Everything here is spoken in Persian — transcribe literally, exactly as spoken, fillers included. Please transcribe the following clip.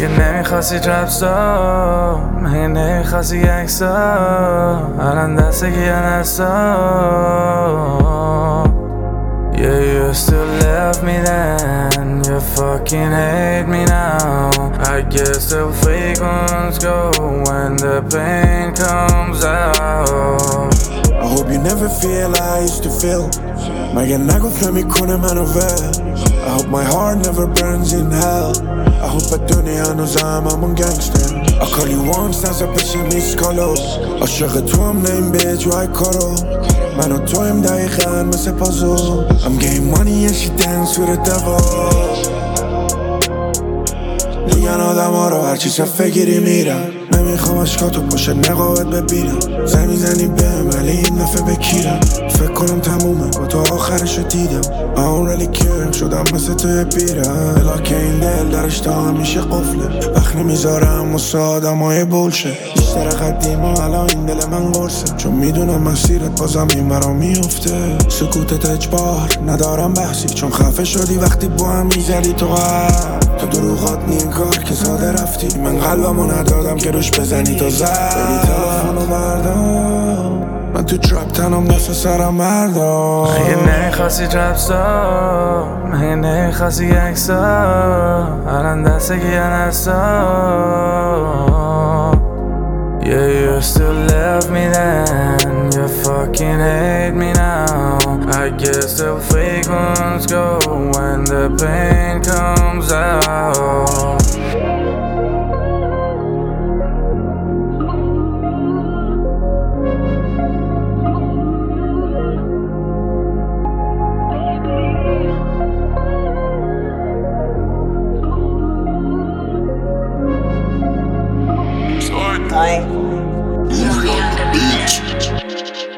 مگه نمیخواستی رپسا، مگه نمیخواستی یکسا، الان دست کیه نستا. Yeah, you still love me then, you fucking hate me now. I guess the fake ones go when the pain comes out. I hope you never feel like I used to feel. مگه نگفت نمیکنه منو ول. I hope my heart never burns in hell. I hope دنیا هنوزم همون gangster. I call you once نزا پیش میسکالو. عاشق تو هم نیم بیج وای کارو. من و تویم دقیقاً مثل پازو. I'm getting money and she dance with the devil. میگن آدم ها رو هرچی صفه گیری میرن. نمیخوام اشکاتو پشت نقابت ببینم. زنی زنی بهم ولی این دفعه بکیرم. فکر کنم تمومه با تو آخرشو دیدم. I don't really care شدم مثل توی پیرم. بلاک این دل درش تا همیشه قفله. وقت نمیذارم واسه آدم های بولشه. بیشتر قدیم و الان این دل من قرصه. چون میدونم مسیرت بازم این برا میفته. سکوتت اجبار ندارم بحثی. چون خفه شدی وقتی با هم میزدی تو قرد. تو دروغات نیم کار که ساده رفتی. من قلبمو ندادم که روش بزنی تو زد. بری تلفونو بردار. من تو ترپ تنم دست سرم مردم. مگه نمیخواستی رپسا، مگه نمیخواستی یکسا، الان دست کیه نستا. Yeah, you still love me then, you fucking hate me now. I guess the fake ones go when the pain comes out. Movie on the beach.